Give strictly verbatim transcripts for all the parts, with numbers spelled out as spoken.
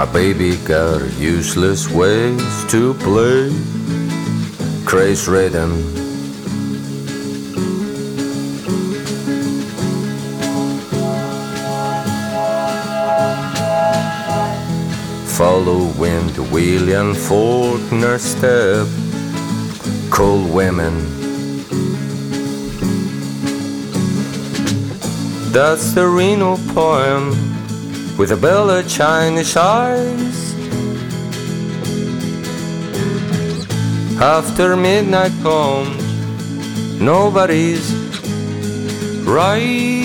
My baby got useless ways to play, craze rhythm. Following the William Faulkner step, cold women. That's the Reno poem with a Bella Chinese eyes. After midnight comes, nobody's right.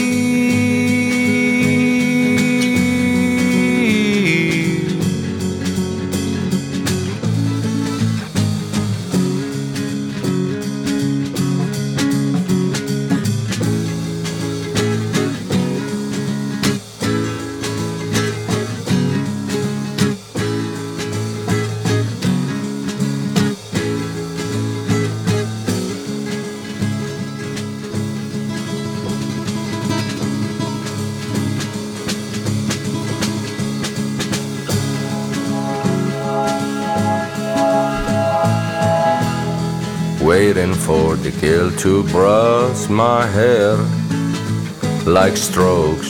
Waiting for the kill to brush my hair like strokes.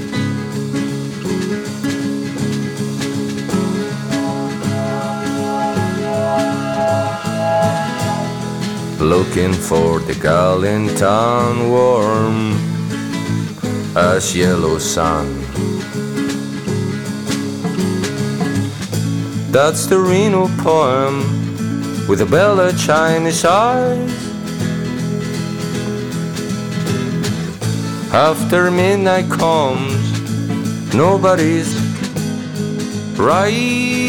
Looking for the gal in town, warm as yellow sun. That's the Reno poem with a Bella Chinese eyes. After midnight comes, nobody's right.